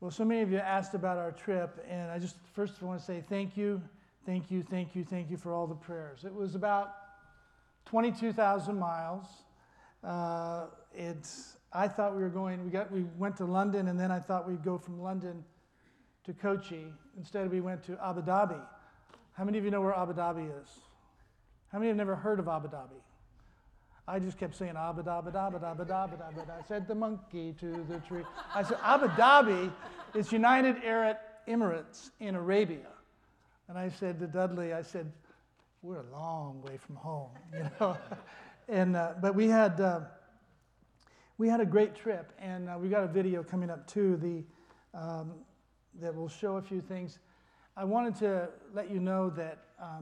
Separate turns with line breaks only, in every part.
Well, so many of you asked about our trip, and I just first want to say thank you for all the prayers. It was about 22,000 miles. I thought we went to London, and then I thought we'd go from London to Kochi. Instead, we went to Abu Dhabi. How many of you know where Abu Dhabi is? How many have never heard of Abu Dhabi? I just kept saying Abu Dhabi, Abu Dhabi, Abu Dhabi, Abu Dhabi. I said the monkey to the tree. I said Abu Dhabi is United Arab Emirates in Arabia. And I said to Dudley, I said, we're a long way from home, you know. And but we had a great trip, and we got a video coming up too. That will show a few things. I wanted to let you know that.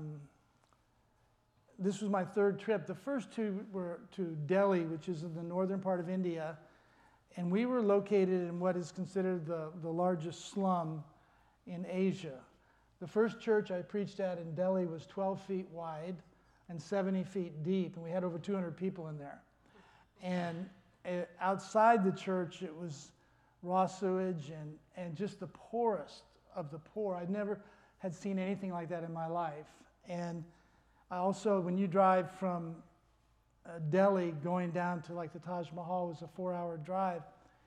This was my third trip. The first two were to Delhi, which is in the northern part of India, and we were located in what is considered the largest slum in Asia. The first church I preached at in Delhi was 12 feet wide and 70 feet deep, and we had over 200 people in there. And outside the church, it was raw sewage and just the poorest of the poor. I never had seen anything like that in my life. And I also, when you drive from Delhi going down to like the Taj Mahal, was a 4-hour drive,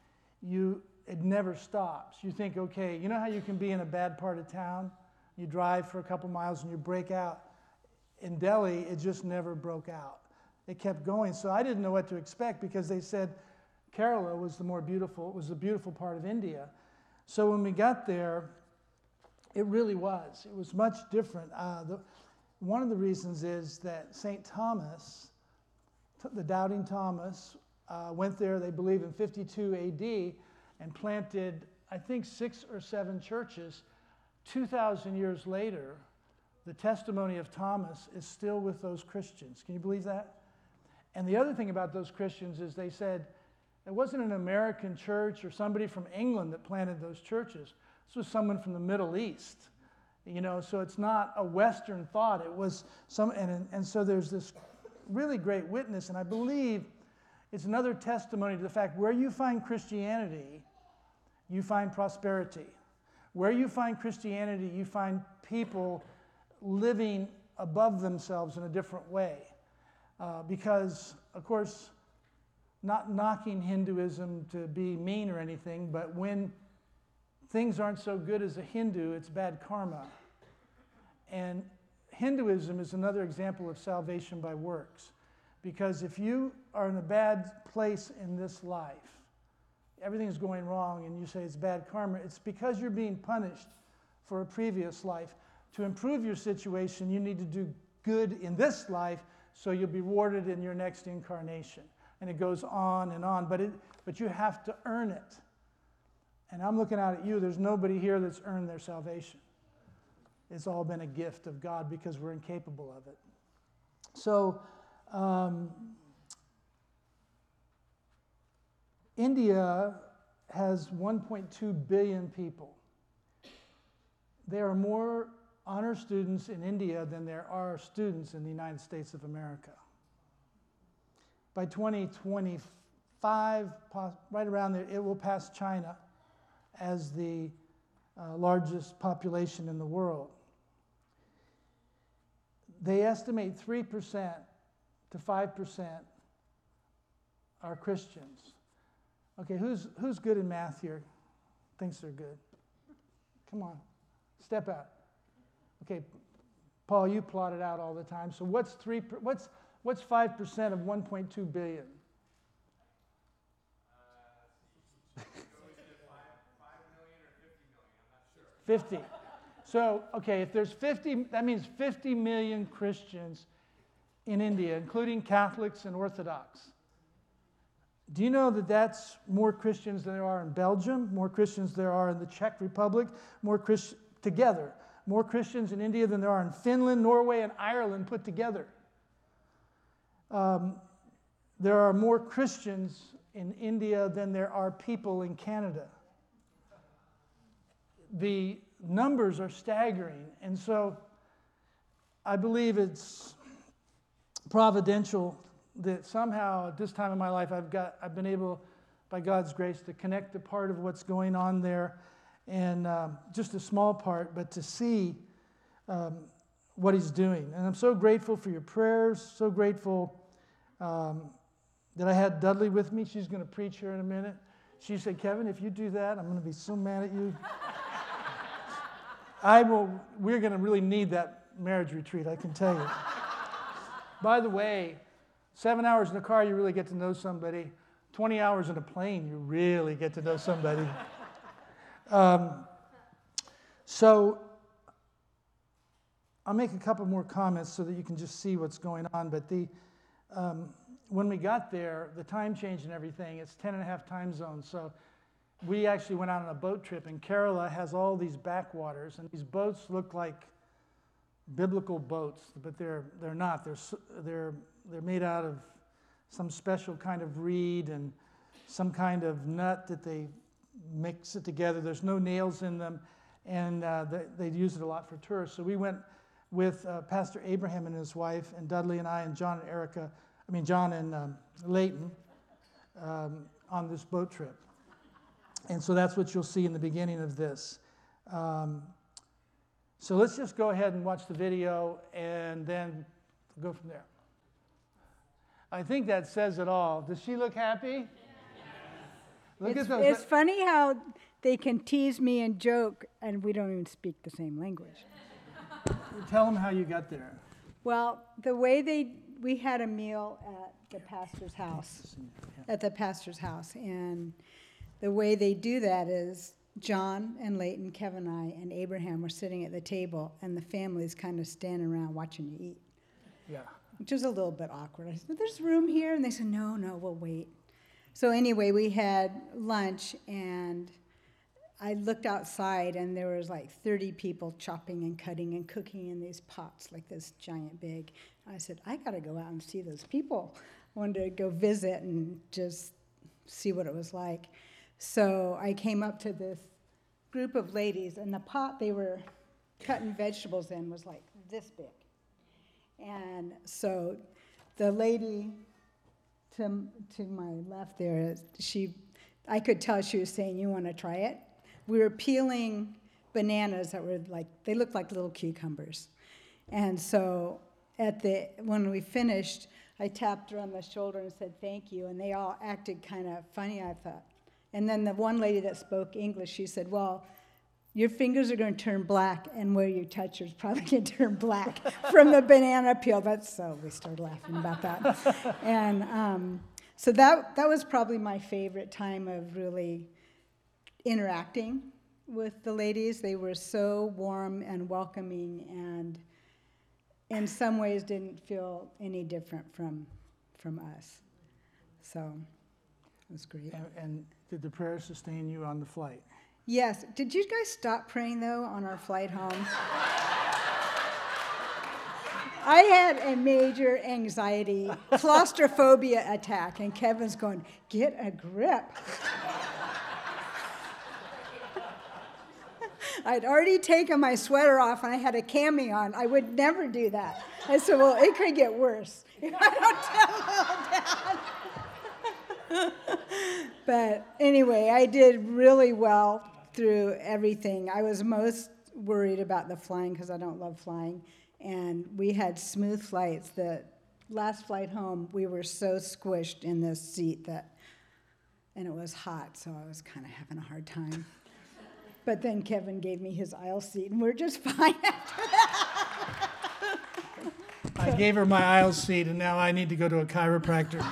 it never stops. You think, okay, you know how you can be in a bad part of town? You drive for a couple miles and you break out. In Delhi, it just never broke out. It kept going. So I didn't know what to expect because they said Kerala was the beautiful part of India. So when we got there, it really was. It was much different. One of the reasons is that St. Thomas, the doubting Thomas, went there, they believe, in 52 AD and planted, I think, 6 or 7 churches. 2,000 years later, the testimony of Thomas is still with those Christians. Can you believe that? And the other thing about those Christians is they said it wasn't an American church or somebody from England that planted those churches. This was someone from the Middle East. You know, so it's not a Western thought. It was and so there's this really great witness, and I believe it's another testimony to the fact where you find Christianity, you find prosperity. Where you find Christianity, you find people living above themselves in a different way. Because, of course, not knocking Hinduism to be mean or anything, but when things aren't so good as a Hindu, it's bad karma. And Hinduism is another example of salvation by works. Because if you are in a bad place in this life, everything is going wrong, and you say it's bad karma, it's because you're being punished for a previous life. To improve your situation, you need to do good in this life so you'll be rewarded in your next incarnation. And it goes on and on, but you have to earn it. And I'm looking out at you. There's nobody here that's earned their salvation. It's all been a gift of God because we're incapable of it. So, India has 1.2 billion people. There are more honor students in India than there are students in the United States of America. By 2025, right around there, it will pass China as the largest population in the world. They estimate 3% to 5% are Christians. Okay, who's good in math here? Thinks they're good. Come on, step out. Okay, Paul, you plot it out all the time. So what's 5% of 1.2 billion? 50. So, okay, if there's 50, that means 50 million Christians in India, including Catholics and Orthodox. Do you know that that's more Christians than there are in Belgium, more Christians than there are in the Czech Republic, more Christians in India than there are in Finland, Norway, and Ireland put together? There are more Christians in India than there are people in Canada. The numbers are staggering, and so I believe it's providential that somehow at this time in my life I've been able, by God's grace, to connect a part of what's going on there. and just a small part, but to see what he's doing. And I'm so grateful for your prayers, so grateful that I had Dudley with me. She's going to preach here in a minute. She said, Kevin, if you do that, I'm going to be so mad at you. We're going to really need that marriage retreat, I can tell you. By the way, 7 hours in the car, you really get to know somebody. 20 hours in a plane, you really get to know somebody. So I'll make a couple more comments so that you can just see what's going on. But when we got there, the time change and everything, it's 10 and a half time zones. So we actually went out on a boat trip, and Kerala has all these backwaters, and these boats look like biblical boats, but they're not. They're made out of some special kind of reed and some kind of nut that they mix it together. There's no nails in them, and they use it a lot for tourists. So we went with Pastor Abraham and his wife, and Dudley and I, and John and Leighton, on this boat trip. And so that's what you'll see in the beginning of this. So let's just go ahead and watch the video, and then go from there. I think that says it all. Does she look happy? Look at those.
It's funny how they can tease me and joke, and we don't even speak the same language.
Tell them how you got there.
Well, the way we had a meal at the pastor's house, and the way they do that is John and Leighton, Kevin and I, and Abraham were sitting at the table, and the family's kind of standing around watching you eat.
Yeah.
Which was a little bit awkward. I said, there's room here? And they said, no, we'll wait. So anyway, we had lunch, and I looked outside, and there was like 30 people chopping and cutting and cooking in these pots, like this giant big. I said, I got to go out and see those people. I wanted to go visit and just see what it was like. So I came up to this group of ladies, and the pot they were cutting vegetables in was like this big. And so the lady to my left there, I could tell she was saying, you want to try it? We were peeling bananas that were they looked like little cucumbers. And so when we finished, I tapped her on the shoulder and said, thank you. And they all acted kind of funny, I thought. And then the one lady that spoke English, she said, well, your fingers are going to turn black, and where you touch is probably going to turn black from the banana peel. So we started laughing about that. And so that was probably my favorite time of really interacting with the ladies. They were so warm and welcoming, and in some ways didn't feel any different from us. So it was great.
And did the prayer sustain you on the flight?
Yes. Did you guys stop praying, though, on our flight home? I had a major anxiety, claustrophobia attack, and Kevin's going, get a grip. I'd already taken my sweater off, and I had a cami on. I would never do that. I said, well, it could get worse if I don't tell Dad. But anyway, I did really well through everything. I was most worried about the flying because I don't love flying. And we had smooth flights. The last flight home, we were so squished in this seat and it was hot, so I was kind of having a hard time. But then Kevin gave me his aisle seat, and we're just fine after that.
I gave her my aisle seat, and now I need to go to a chiropractor.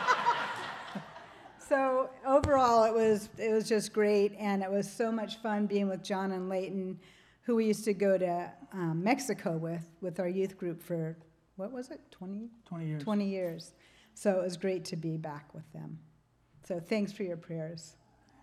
So overall, it was just great, and it was so much fun being with John and Leighton, who we used to go to Mexico with our youth group for, what was it, 20 years. 20 years. So it was great to be back with them. So thanks for your prayers.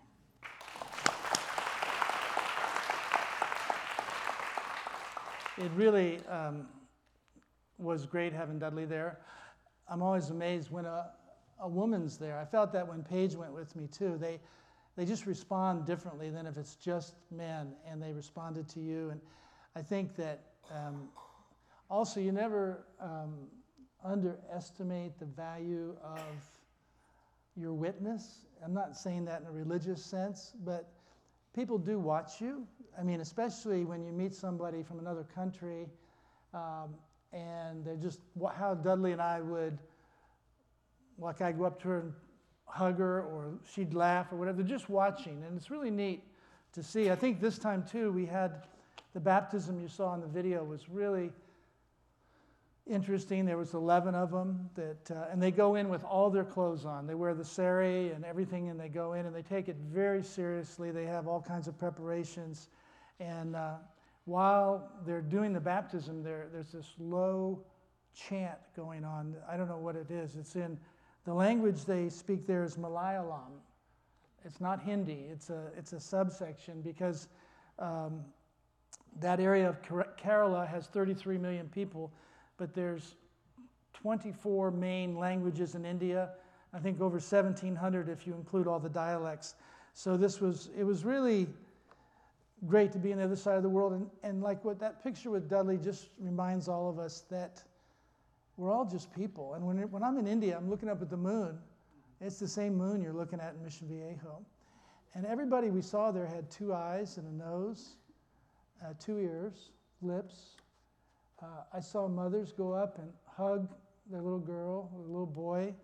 It really was great having Dudley there. I'm always amazed when a woman's there. I felt that when Paige went with me too. They just respond differently than if it's just men, and they responded to you. And I think that also you never underestimate the value of your witness. I'm not saying that in a religious sense, but people do watch you. I mean, especially when you meet somebody from another country, and they're just, how Dudley and I would, like I'd go up to her and hug her, or she'd laugh or whatever. They're just watching, and it's really neat to see. I think this time too, we had the baptism you saw in the video was really interesting. There was 11 of them and they go in with all their clothes on. They wear the sari and everything, and they go in and they take it very seriously. They have all kinds of preparations, and while they're doing the baptism, there's this low chant going on. I don't know what it is. It's in the language they speak there is Malayalam. It's not Hindi. It's a subsection because that area of Kerala has 33 million people, but there's 24 main languages in India. I think over 1,700 if you include all the dialects. So it was really great to be on the other side of the world. And like what that picture with Dudley just reminds all of us that we're all just people. And when I'm in India, I'm looking up at the moon. It's the same moon you're looking at in Mission Viejo. And everybody we saw there had 2 eyes and a nose, 2 ears, lips. I saw mothers go up and hug their little girl or little boy.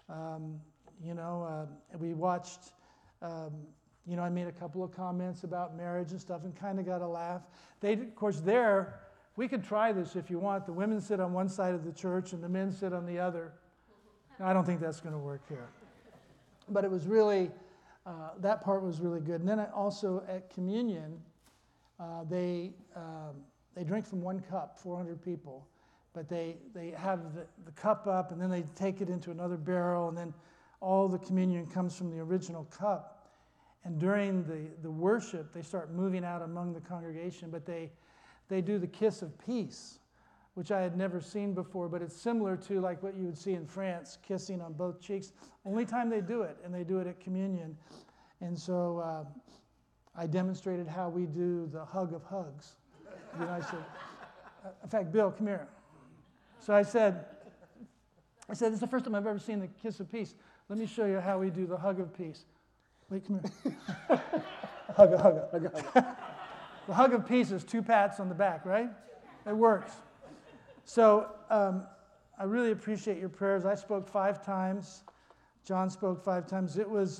We watched, I made a couple of comments about marriage and stuff and kind of got a laugh. Of course, we could try this if you want. The women sit on one side of the church and the men sit on the other. I don't think that's going to work here. But it was really, that part was really good. And then also at communion, they drink from one cup, 400 people. But they have the cup up, and then they take it into another barrel, and then all the communion comes from the original cup. And during the worship, they start moving out among the congregation, but they do the kiss of peace, which I had never seen before, but it's similar to like what you would see in France, kissing on both cheeks. Only time they do it, and they do it at communion. And so I demonstrated how we do the hug of hugs. I said, in fact, Bill, come here. So I said, this is the first time I've ever seen the kiss of peace. Let me show you how we do the hug of peace. Wait, come here. hug. The hug of peace is 2 pats on the back, right? It works. So I really appreciate your prayers. I spoke 5 times. John spoke 5 times. It was,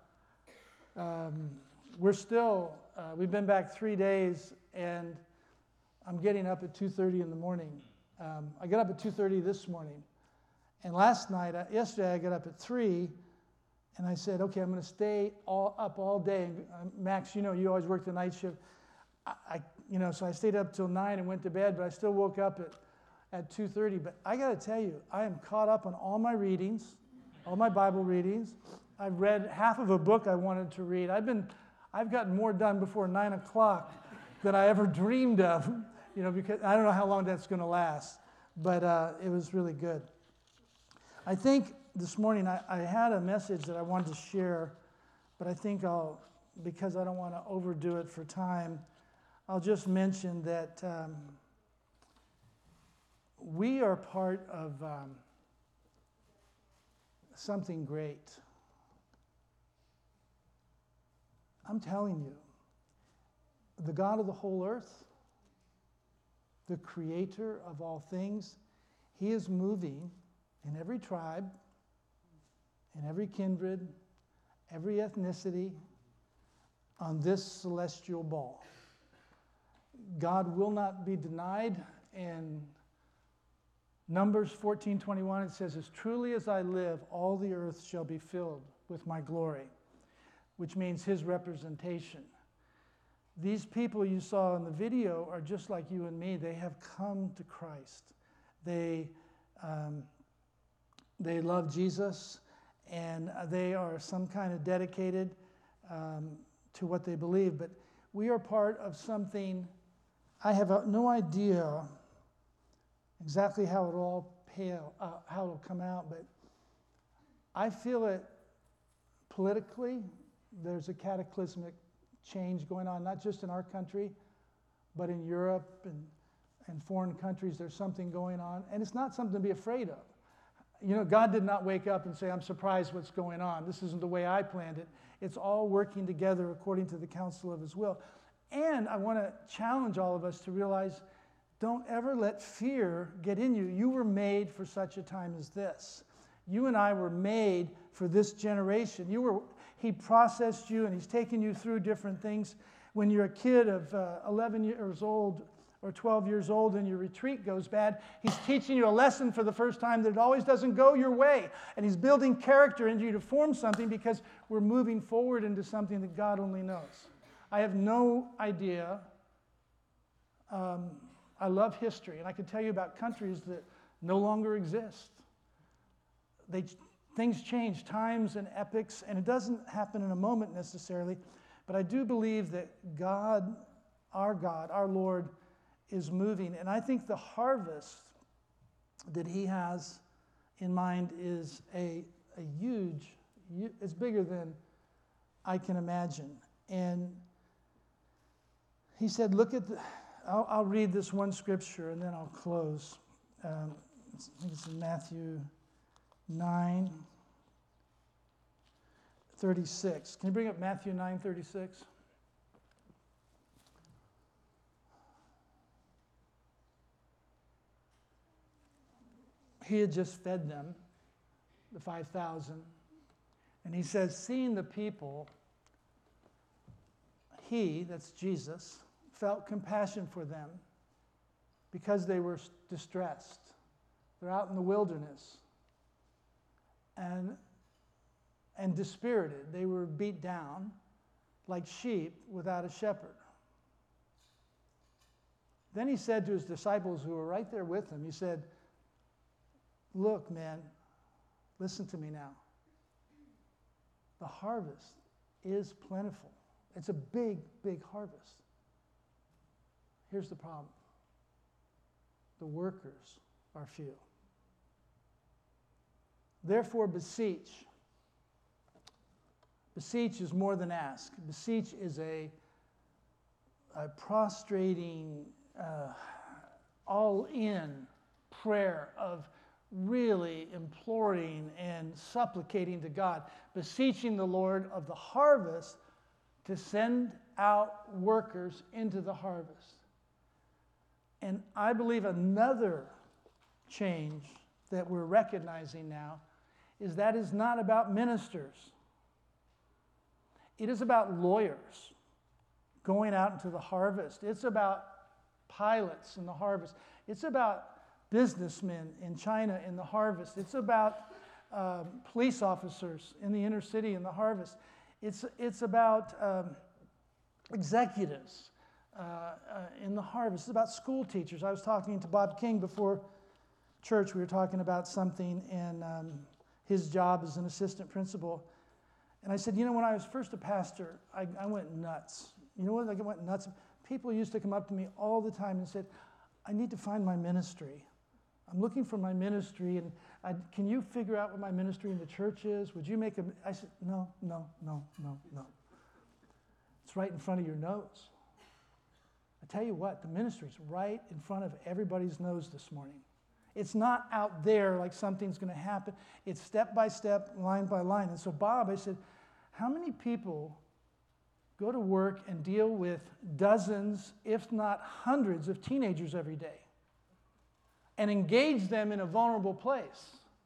we've been back 3 days, and I'm getting up at 2:30 in the morning. I got up at 2:30 this morning. And yesterday I got up at 3, and I said, okay, I'm going to stay up all day. And, Max, you always work the night shift. So I stayed up till 9 and went to bed, but I still woke up at 2:30. But I got to tell you, I am caught up on all my readings, all my Bible readings. I've read half of a book I wanted to read. I've gotten more done before 9 o'clock than I ever dreamed of, because I don't know how long that's going to last. But it was really good. I think this morning I had a message that I wanted to share, but I think because I don't want to overdo it for time, I'll just mention that we are part of something great. I'm telling you, the God of the whole earth, the creator of all things, he is moving in every tribe, in every kindred, every ethnicity on this celestial ball. God will not be denied. In Numbers 14:21, it says, as truly as I live, all the earth shall be filled with my glory, which means his representation. These people you saw in the video are just like you and me. They have come to Christ. They love Jesus, and they are some kind of dedicated to what they believe. But we are part of something. I have no idea exactly how it'll come out, but I feel it politically. There's a cataclysmic change going on, not just in our country, but in Europe and foreign countries. There's something going on, and it's not something to be afraid of. God did not wake up and say, I'm surprised what's going on. This isn't the way I planned it. It's all working together according to the counsel of his will. And I want to challenge all of us to realize, don't ever let fear get in you. You were made for such a time as this. You and I were made for this generation. He processed you, and he's taken you through different things. When you're a kid of 11 years old or 12 years old and your retreat goes bad, he's teaching you a lesson for the first time that it always doesn't go your way. And he's building character into you to form something, because we're moving forward into something that God only knows. I have no idea. I love history, and I can tell you about countries that no longer exist. Things change, times and epochs, and it doesn't happen in a moment necessarily, but I do believe that God, our Lord, is moving. And I think the harvest that he has in mind is a huge, it's bigger than I can imagine. And he said, I'll read this one scripture and then I'll close. I think it's in Matthew 9:36. Can you bring up Matthew 9:36? He had just fed them, the 5,000. And he says, seeing the people, that's Jesus, felt compassion for them because they were distressed. They're out in the wilderness and dispirited. They were beat down like sheep without a shepherd. Then he said to his disciples who were right there with him, he said, look, man, listen to me now. The harvest is plentiful. It's a big, big harvest. Here's the problem. The workers are few. Therefore, beseech. Beseech is more than ask. Beseech is a prostrating, all-in prayer of really imploring and supplicating to God, beseeching the Lord of the harvest to send out workers into the harvest. And I believe another change that we're recognizing now is that is not about ministers. It is about lawyers going out into the harvest. It's about pilots in the harvest. It's about businessmen in China in the harvest. It's about police officers in the inner city in the harvest. It's about executives in the harvest. It's about school teachers. I was talking to Bob King before church. We were talking about something and his job as an assistant principal. And I said, when I was first a pastor, I went nuts. You know what? I went nuts. People used to come up to me all the time and said, I need to find my ministry. I'm looking for my ministry, and can you figure out what my ministry in the church is? Would you make a... I said, no. It's right in front of your nose. I tell you what, the ministry's right in front of everybody's nose this morning. It's not out there like something's going to happen. It's step by step, line by line. And so Bob, I said, how many people go to work and deal with dozens, if not hundreds, of teenagers every day and engage them in a vulnerable place?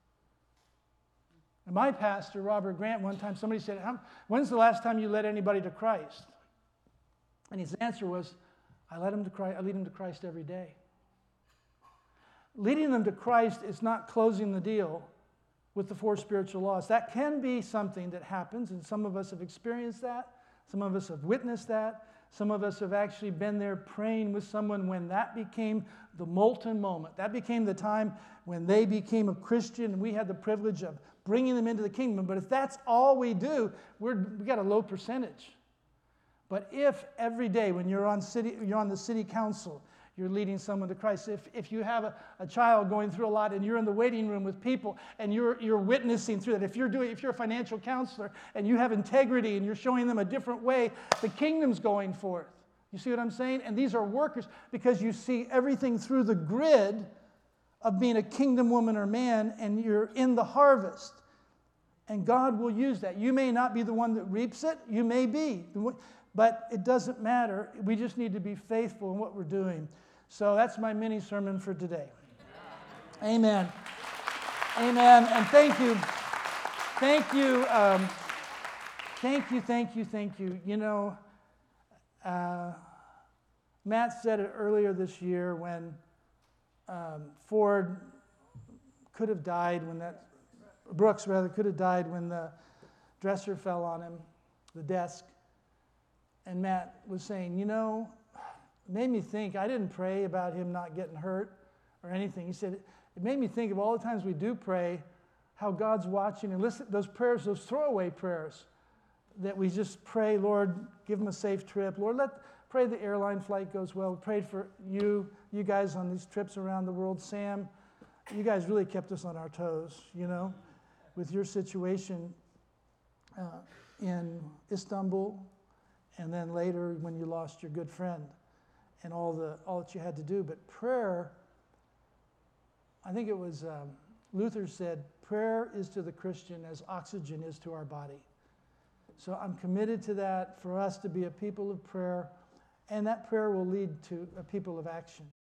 And my pastor, Robert Grant, one time somebody said, when's the last time you led anybody to Christ? And his answer was, I lead them to Christ every day. Leading them to Christ is not closing the deal with the 4 spiritual laws. That can be something that happens, and some of us have experienced that. Some of us have witnessed that. Some of us have actually been there praying with someone when that became the molten moment. That became the time when they became a Christian, and we had the privilege of bringing them into the kingdom. But if that's all we do, we got a low percentage. But if every day when you're on the city council, you're leading someone to Christ. If you have a child going through a lot and you're in the waiting room with people and you're witnessing through that, if you're a financial counselor and you have integrity and you're showing them a different way, the kingdom's going forth. You see what I'm saying? And these are workers because you see everything through the grid of being a kingdom woman or man, and you're in the harvest. And God will use that. You may not be the one that reaps it, you may be, but it doesn't matter. We just need to be faithful in what we're doing. So that's my mini sermon for today. Amen. Amen. And thank you. Thank you. Thank you. You know, Matt said it earlier this year when Ford could have died when that, Brooks rather, could have died when the dresser fell on him, the desk. And Matt was saying, you know, it made me think, I didn't pray about him not getting hurt or anything. He said, it made me think of all the times we do pray, how God's watching, and listen, those prayers, those throwaway prayers that we just pray, Lord, give him a safe trip. Lord, pray the airline flight goes well. Prayed for you guys on these trips around the world. Sam, you guys really kept us on our toes, you know, with your situation in Istanbul, and then later when you lost your good friend and all that you had to do. But prayer, I think it was Luther said, prayer is to the Christian as oxygen is to our body. So I'm committed to that, for us to be a people of prayer, and that prayer will lead to a people of action.